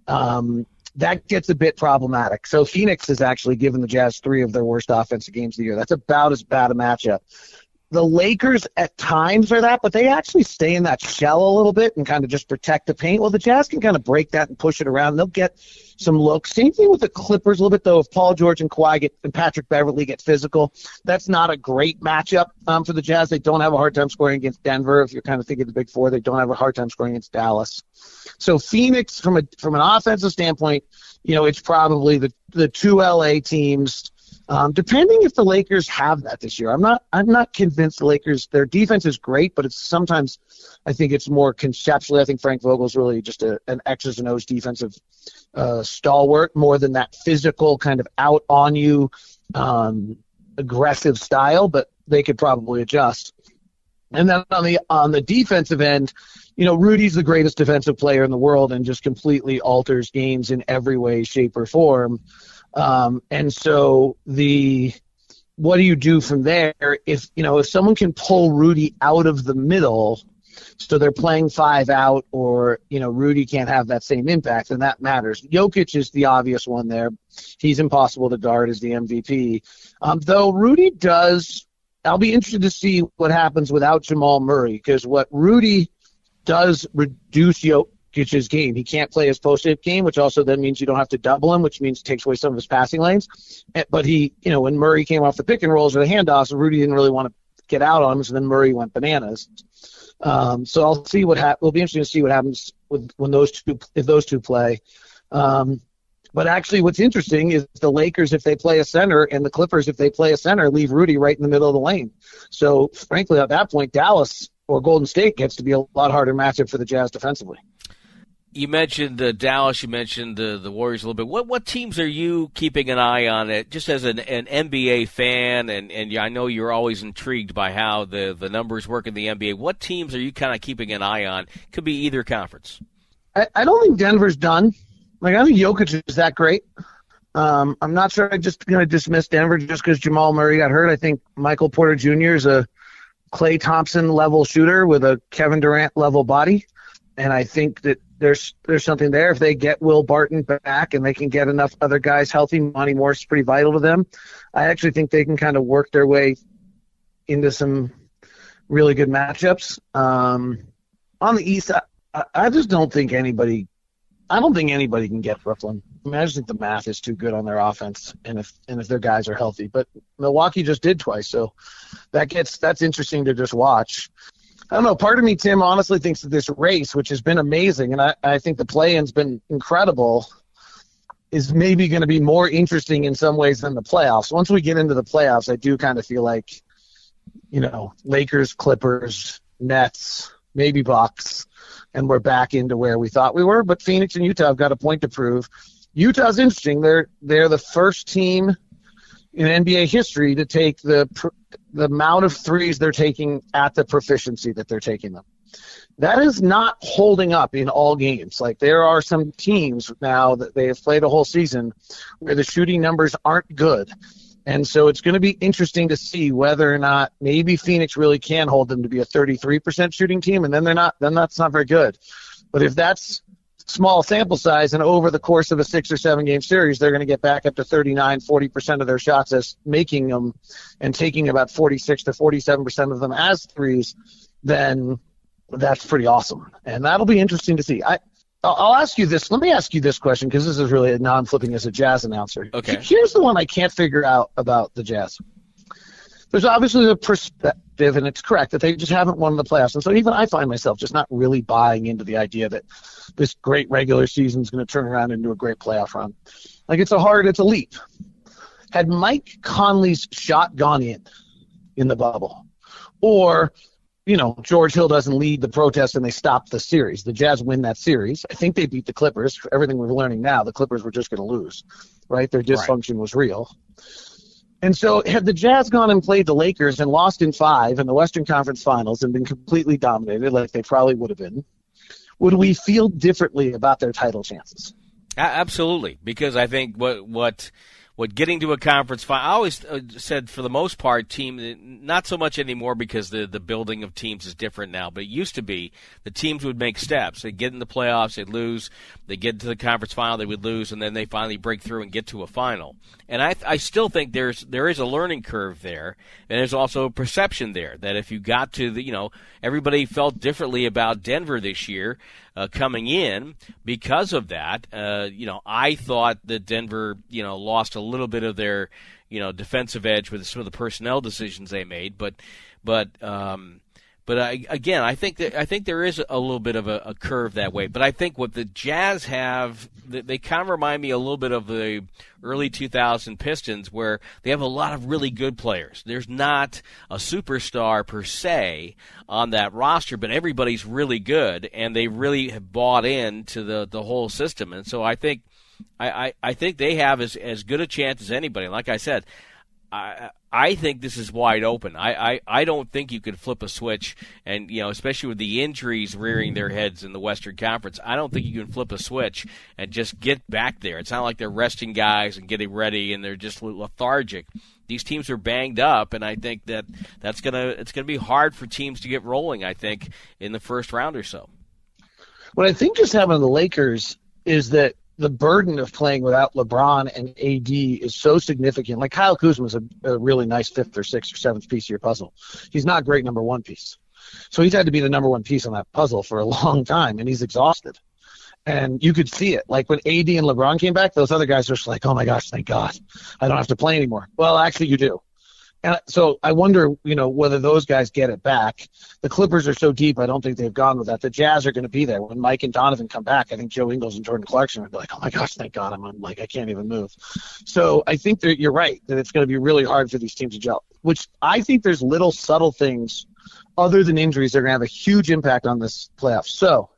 um, that gets a bit problematic. So Phoenix has actually given the Jazz three of their worst offensive games of the year. That's about as bad a matchup. The Lakers at times are that, but they actually stay in that shell a little bit and kind of just protect the paint. Well, the Jazz can kind of break that and push it around. They'll get some looks. Same thing with the Clippers a little bit, though. If Paul George and Kawhi get, and Patrick Beverley get physical, that's not a great matchup um, for the Jazz. They don't have a hard time scoring against Denver. If you're kind of thinking the Big Four, they don't have a hard time scoring against Dallas. So Phoenix, from a from an offensive standpoint, you know, it's probably the the two L A teams. Um, depending if the Lakers have that this year. I'm not I'm not convinced the Lakers, their defense is great, but it's sometimes I think it's more conceptually. I think Frank Vogel's really just a, an X's and O's defensive uh, stalwart more than that physical kind of out on you um, aggressive style, but they could probably adjust. And then on the on the defensive end, you know, Rudy's the greatest defensive player in the world and just completely alters games in every way, shape, or form. Um, and so the, what do you do from there? If, you know, if someone can pull Rudy out of the middle, So they're playing five out, or, you know, Rudy can't have that same impact, and that matters. Jokic is the obvious one there. He's impossible to guard as the M V P. Um, though Rudy does, I'll be interested to see what happens without Jamal Murray, because what Rudy does reduce Jokic's game. He can't play his post-up game, which also then means you don't have to double him, which means it takes away some of his passing lanes. But he, you know, when Murray came off the pick and rolls or the handoffs, Rudy didn't really want to get out on him, so then Murray went bananas. Um, so I'll see what happens. It'll be interesting to see what happens with when those two, if those two play. Um, but actually, what's interesting is the Lakers, if they play a center, and the Clippers, if they play a center, leave Rudy right in the middle of the lane. So frankly, at that point, Dallas or Golden State gets to be a lot harder matchup for the Jazz defensively. You mentioned uh, Dallas. You mentioned uh, the Warriors a little bit. What what teams are you keeping an eye on? It just as an, an N B A fan, and, and I know you're always intrigued by how the, the numbers work in the N B A. What teams are you kind of keeping an eye on? Could be either conference. I, I don't think Denver's done. Like, I think Jokic is that great. Um, I'm not sure I'm just going to dismiss Denver just because Jamal Murray got hurt. I think Michael Porter Junior is a Klay Thompson-level shooter with a Kevin Durant-level body, and I think that There's there's something there. If they get Will Barton back and they can get enough other guys healthy, Monty Morris is pretty vital to them. I actually think they can kind of work their way into some really good matchups. Um, on the East, I, I just don't think anybody – I don't think anybody can get Brooklyn. I mean, I just think the math is too good on their offense, and if and if their guys are healthy. But Milwaukee just did twice, so that gets that's interesting to just watch. I don't know. Part of me, Tim, honestly thinks that this race, which has been amazing, and I, I think the play-in's been incredible, is maybe going to be more interesting in some ways than the playoffs. Once we get into the playoffs, I do kind of feel like, you know, Lakers, Clippers, Nets, maybe Bucks, and we're back into where we thought we were. But Phoenix and Utah have got a point to prove. Utah's interesting. They're they're the first team in N B A history to take the the amount of threes they're taking at the proficiency that they're taking them. That is not holding up in all games. Like, there are some teams now that they have played a whole season where the shooting numbers aren't good. And so it's going to be interesting to see whether or not maybe Phoenix really can hold them to be a thirty-three percent shooting team, and then they're not, then that's not very good. But if that's small sample size, and over the course of a six or seven game series, they're going to get back up to thirty-nine, forty percent of their shots as making them and taking about forty-six to forty-seven percent of them as threes, then that's pretty awesome. And that'll be interesting to see. I, I'll ask you this. Let me ask you this question, because this is really a non-flipping as a Jazz announcer. Okay. Here's the one I can't figure out about the Jazz. There's obviously the perspective, and it's correct, that they just haven't won the playoffs. And so even I find myself just not really buying into the idea that this great regular season is going to turn around into a great playoff run. Like, it's a hard, it's a leap. Had Mike Conley's shot gone in, in the bubble, or, you know, George Hill doesn't lead the protest and they stop the series, the Jazz win that series. I think they beat the Clippers. For everything we're learning now, the Clippers were just going to lose, right? Their dysfunction right. was real. And so had the Jazz gone and played the Lakers and lost in five in the Western Conference Finals and been completely dominated, like they probably would have been, would we feel differently about their title chances? Absolutely, because I think what what what getting to a conference final, I always said for the most part, team, not so much anymore because the, the building of teams is different now, but it used to be the teams would make steps. They'd get in the playoffs, they'd lose, they'd get into the conference final, they would lose, and then they finally break through and get to a final. And I I still think there's there is a learning curve there, and there's also a perception there that if you got to the, you know, everybody felt differently about Denver this year uh, coming in because of that. Uh, you know, I thought that Denver, you know, lost a little bit of their, you know, defensive edge with some of the personnel decisions they made, but but um, but I, again, I think that I think there is a little bit of a, a curve that way. But I think what the Jazz have, they kind of remind me a little bit of the early two thousand Pistons, where they have a lot of really good players. There's not a superstar per se on that roster, but everybody's really good, and they really have bought into the the whole system. And so I think I, I, I think they have as as good a chance as anybody. Like I said, I I think this is wide open. I, I, I don't think you could flip a switch, and you know, especially with the injuries rearing their heads in the Western Conference, I don't think you can flip a switch and just get back there. It's not like they're resting guys and getting ready and they're just lethargic. These teams are banged up, and I think that that's gonna it's gonna be hard for teams to get rolling, I think, in the first round or so. What I think just happened to the Lakers is that the burden of playing without LeBron and A D is so significant. Like Kyle Kuzma is a, a really nice fifth or sixth or seventh piece of your puzzle. He's not a great number one piece. So he's had to be the number one piece on that puzzle for a long time, and he's exhausted. And you could see it. Like when A D and LeBron came back, those other guys were just like, oh, my gosh, thank God. I don't have to play anymore. Well, actually, you do. And so I wonder, you know, whether those guys get it back. The Clippers are so deep, I don't think they've gone with that. The Jazz are going to be there. When Mike and Donovan come back, I think Joe Ingles and Jordan Clarkson will be like, oh, my gosh, thank God. I'm, I'm like, I can't even move. So I think that you're right, that it's going to be really hard for these teams to gel, which I think there's little subtle things other than injuries that are going to have a huge impact on this playoff. So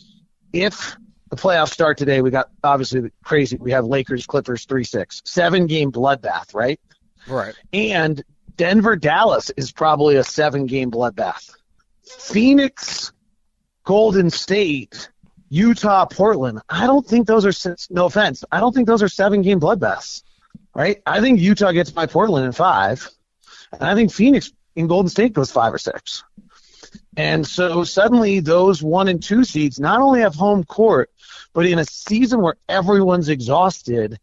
if the playoffs start today, we got obviously crazy. We have Lakers, Clippers, three six. Seven-game bloodbath, right? Right. And Denver-Dallas is probably a seven-game bloodbath. Phoenix, Golden State, Utah, Portland, I don't think those are – no offense. I don't think those are seven-game bloodbaths, right? I think Utah gets by Portland in five, and I think Phoenix in Golden State goes five or six. And so suddenly those one and two seeds not only have home court, but in a season where everyone's exhausted,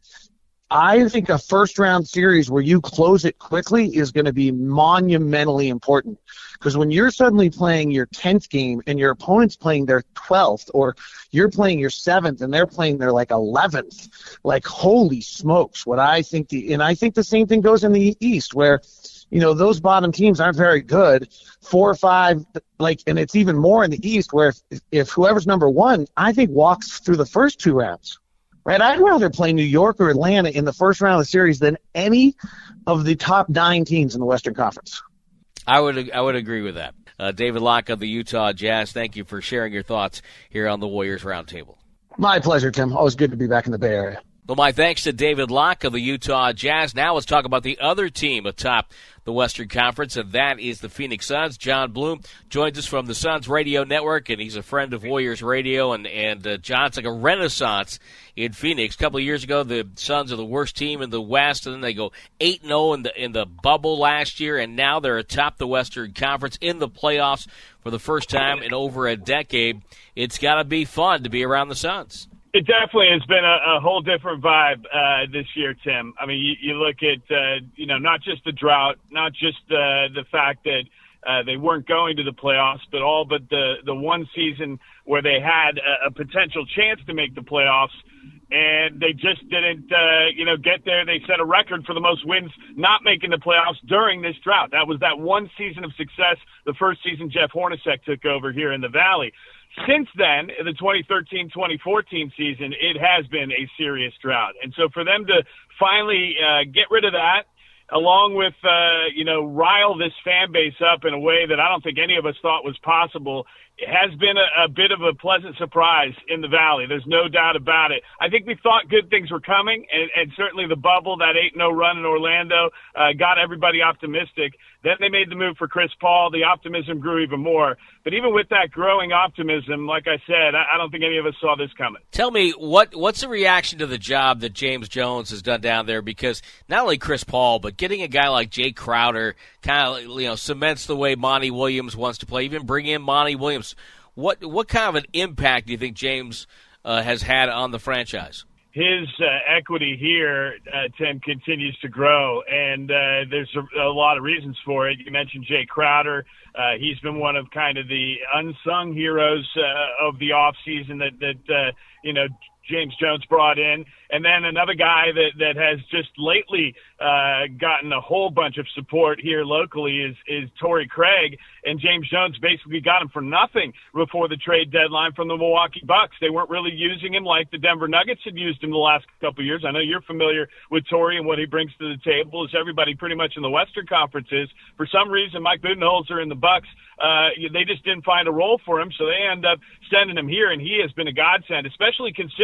I think a first-round series where you close it quickly is going to be monumentally important. Because when you're suddenly playing your tenth game and your opponent's playing their twelfth, or you're playing your seventh and they're playing their, like, eleventh, like, holy smokes, what I think the – and I think the same thing goes in the East where – you know, those bottom teams aren't very good. Four or five, like, and it's even more in the East where if, if whoever's number one, I think walks through the first two rounds, right? I'd rather play New York or Atlanta in the first round of the series than any of the top nine teams in the Western Conference. I would I would agree with that. Uh, David Locke of the Utah Jazz, thank you for sharing your thoughts here on the Warriors Roundtable. My pleasure, Tim. Always good to be back in the Bay Area. Well, my thanks to David Locke of the Utah Jazz. Now let's talk about the other team atop the Western Conference, and that is the Phoenix Suns. John Bloom joins us from the Suns Radio Network, and he's a friend of Warriors Radio. And, and uh, John's like a renaissance in Phoenix. A couple of years ago, the Suns are the worst team in the West, and then they go eight and oh in the, in the bubble last year, and now they're atop the Western Conference in the playoffs for the first time in over a decade. It's got to be fun to be around the Suns. It definitely has been a, a whole different vibe uh, this year, Tim. I mean, you, you look at, uh, you know, not just the drought, not just uh, the fact that uh, they weren't going to the playoffs, but all but the, the one season where they had a, a potential chance to make the playoffs, and they just didn't, uh, you know, get there. They set a record for the most wins not making the playoffs during this drought. That was that one season of success, the first season Jeff Hornacek took over here in the Valley. Since then, the twenty thirteen twenty fourteen season, it has been a serious drought. And so for them to finally uh, get rid of that, along with, uh, you know, rile this fan base up in a way that I don't think any of us thought was possible, it has been a, a bit of a pleasant surprise in the Valley. There's no doubt about it. I think we thought good things were coming, and, and certainly the bubble, that eight and oh run in Orlando, uh, got everybody optimistic. Then they made the move for Chris Paul. The optimism grew even more. But even with that growing optimism, like I said, I, I don't think any of us saw this coming. Tell me, what what's the reaction to the job that James Jones has done down there? Because not only Chris Paul, but getting a guy like Jay Crowder kind of, you know, cements the way Monty Williams wants to play, even bring in Monty Williams. What what kind of an impact do you think James uh, has had on the franchise? His uh, equity here, uh, Tim, continues to grow, and uh, there's a, a lot of reasons for it. You mentioned Jay Crowder. Uh, he's been one of kind of the unsung heroes uh, of the offseason that, that uh, you know, James Jones brought in. And then another guy that, that has just lately uh, gotten a whole bunch of support here locally is, is Torrey Craig. And James Jones basically got him for nothing before the trade deadline from the Milwaukee Bucks. They weren't really using him like the Denver Nuggets had used him the last couple of years. I know you're familiar with Torrey and what he brings to the table, as everybody pretty much in the Western Conference is. For some reason, Mike Budenholzer and the Bucks, uh, they just didn't find a role for him, so they end up sending him here, and he has been a godsend, especially considering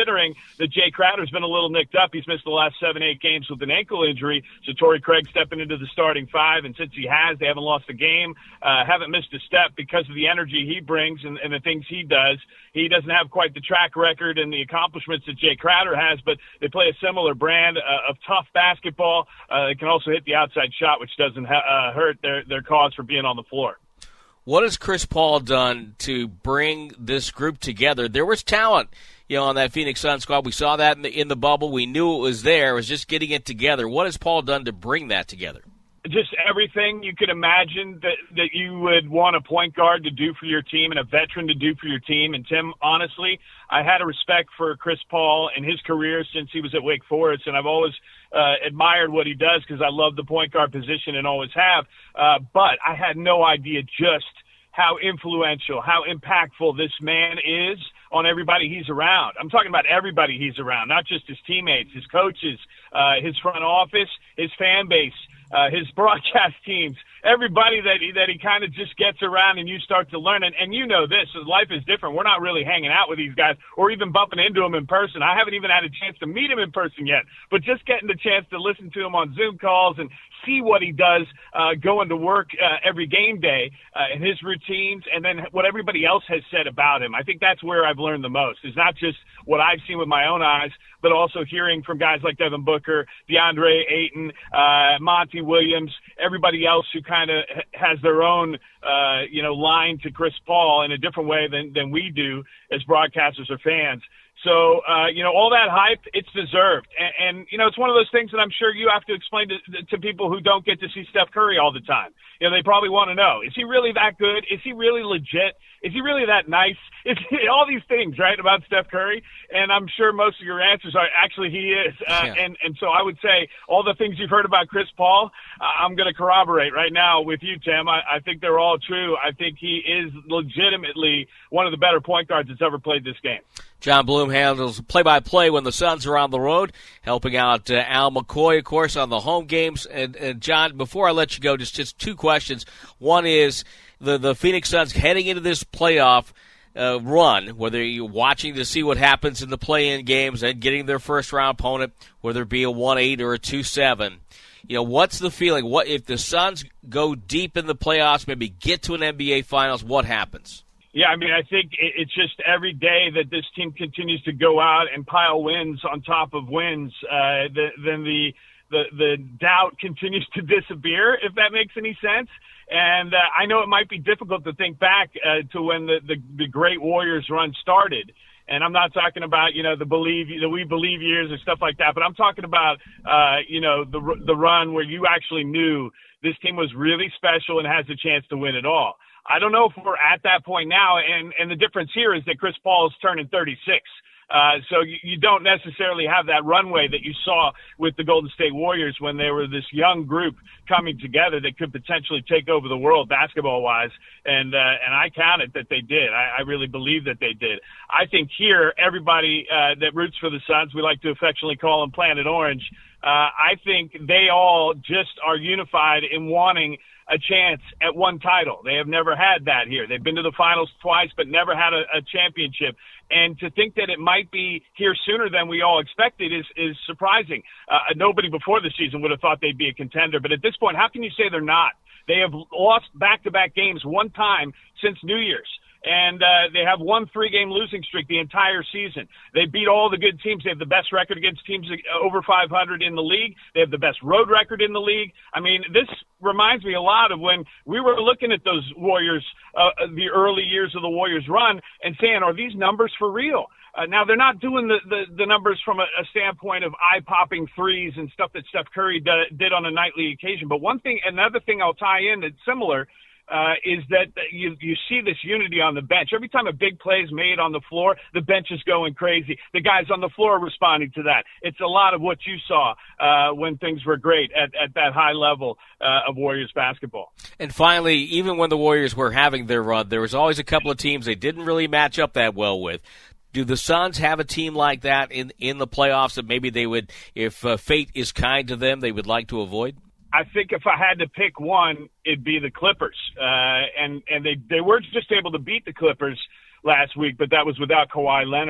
considering that Jay Crowder's been a little nicked up. He's missed the last seven, eight games with an ankle injury. So Torrey Craig stepping into the starting five, and since he has, they haven't lost a game, uh, haven't missed a step because of the energy he brings and, and the things he does. He doesn't have quite the track record and the accomplishments that Jay Crowder has, but they play a similar brand uh, of tough basketball. Uh, they can also hit the outside shot, which doesn't ha- uh, hurt their, their cause for being on the floor. What has Chris Paul done to bring this group together? There was talent, you know, on that Phoenix Suns squad. We saw that in the, in the bubble. We knew it was there. It was just getting it together. What has Paul done to bring that together? Just everything you could imagine that, that you would want a point guard to do for your team and a veteran to do for your team. And, Tim, honestly, I had a respect for Chris Paul and his career since he was at Wake Forest, and I've always uh, admired what he does because I love the point guard position and always have. Uh, but I had no idea just how influential, how impactful this man is on everybody he's around. I'm talking about everybody he's around, not just his teammates, his coaches, uh, his front office, his fan base, uh, his broadcast teams, everybody that he, that he kind of just gets around and you start to learn. And, and you know this, life is different. We're not really hanging out with these guys or even bumping into them in person. I haven't even had a chance to meet him in person yet, but just getting the chance to listen to him on Zoom calls and see what he does uh, going to work uh, every game day uh, and his routines, and then what everybody else has said about him. I think that's where I've learned the most, is not just what I've seen with my own eyes, but also hearing from guys like Devin Booker, DeAndre Ayton, uh, Monty Williams, everybody else who kind of has their own, uh, you know, line to Chris Paul in a different way than, than we do as broadcasters or fans. So, uh, you know, all that hype, it's deserved. And, and, you know, it's one of those things that I'm sure you have to explain to, to people who don't get to see Steph Curry all the time. You know, they probably want to know, is he really that good? Is he really legit? Is he really that nice? Is he, all these things, right, about Steph Curry? And I'm sure most of your answers are, actually, he is. Uh, yeah. and, and so I would say all the things you've heard about Chris Paul, uh, I'm going to corroborate right now with you, Tim. I, I think they're all true. I think he is legitimately one of the better point guards that's ever played this game. John Bloom handles play-by-play when the Suns are on the road, helping out uh, Al McCoy, of course, on the home games. And, and John, before I let you go, just, just two questions. One is the, the Phoenix Suns heading into this playoff uh, run, whether you're watching to see what happens in the play-in games and getting their first-round opponent, whether it be a one eight or a two seven. You know, what's the feeling? What if the Suns go deep in the playoffs, maybe get to an N B A Finals, what happens? Yeah, I mean, I think it's just every day that this team continues to go out and pile wins on top of wins, uh, the, then the, the the doubt continues to disappear, if that makes any sense. And uh, I know it might be difficult to think back uh, to when the, the, the great Warriors run started. And I'm not talking about, you know, the believe, the we believe years or stuff like that, but I'm talking about, uh, you know, the the run where you actually knew this team was really special and has a chance to win it all. I don't know if we're at that point now, and, and the difference here is that Chris Paul is turning thirty-six. Uh, so you, you don't necessarily have that runway that you saw with the Golden State Warriors when they were this young group coming together that could potentially take over the world basketball-wise. And uh, and I counted that they did. I, I really believe that they did. I think here, everybody uh, that roots for the Suns, we like to affectionately call them Planet Orange, uh, I think they all just are unified in wanting a chance at one title. They have never had that here. They've been to the finals twice, but never had a, a championship. And to think that it might be here sooner than we all expected is, is surprising. Uh, nobody before the season would have thought they'd be a contender. But at this point, how can you say they're not? They have lost back-to-back games one time since New Year's. And uh, they have one three-game losing streak the entire season. They beat all the good teams. They have the best record against teams over five hundred in the league. They have the best road record in the league. I mean, this reminds me a lot of when we were looking at those Warriors, uh, the early years of the Warriors run, and saying, are these numbers for real? Uh, now, they're not doing the, the, the numbers from a, a standpoint of eye-popping threes and stuff that Steph Curry d- did on a nightly occasion. But one thing, another thing I'll tie in that's similar Uh, is that you you see this unity on the bench. Every time a big play is made on the floor, the bench is going crazy. The guys on the floor are responding to that. It's a lot of what you saw uh, when things were great at, at that high level uh, of Warriors basketball. And finally, even when the Warriors were having their run, there was always a couple of teams they didn't really match up that well with. Do the Suns have a team like that in, in the playoffs that maybe they would, if uh, fate is kind to them, they would like to avoid? I think if I had to pick one, it'd be the Clippers. Uh, and, and they, they were just able to beat the Clippers last week, but that was without Kawhi Leonard.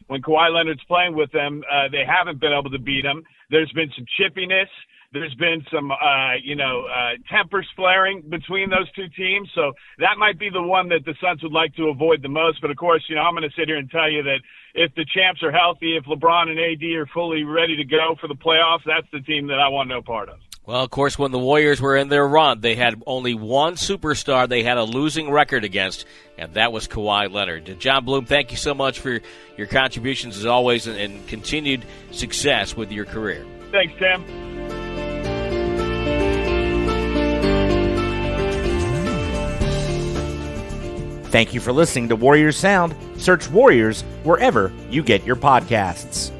when Kawhi Leonard's playing with them, uh, they haven't been able to beat him. There's been some chippiness. There's been some, uh, you know, uh, tempers flaring between those two teams. So that might be the one that the Suns would like to avoid the most. But, of course, you know, I'm going to sit here and tell you that if the champs are healthy, if LeBron and A D are fully ready to go for the playoffs, that's the team that I want no part of. Well, of course, when the Warriors were in their run, they had only one superstar they had a losing record against, and that was Kawhi Leonard. John Bloom, thank you so much for your contributions as always and, and continued success with your career. Thanks, Tim. Thank you for listening to Warriors Sound. Search Warriors wherever you get your podcasts.